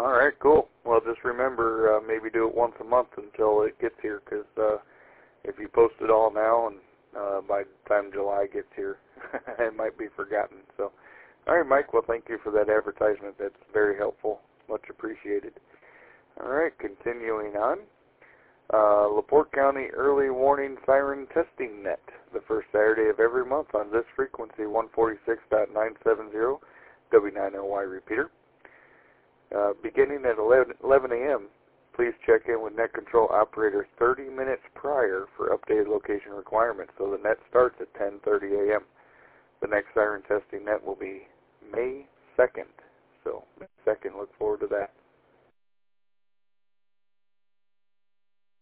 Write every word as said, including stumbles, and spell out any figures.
All right, cool. Well, just remember, uh, maybe do it once a month until it gets here, because uh, if you post it all now, and uh, by the time July gets here, it might be forgotten. So, all right, Mike. Well, thank you for that advertisement. That's very helpful. Much appreciated. All right, continuing on. Uh, LaPorte County Early Warning Siren Testing Net, the first Saturday of every month on this frequency, one forty-six point nine seven zero W nine L Y repeater. Uh, beginning at eleven a m, please check in with Net Control Operator thirty minutes prior for updated location requirements. So the net starts at ten thirty a m The next siren testing net will be May second. So May second, look forward to that.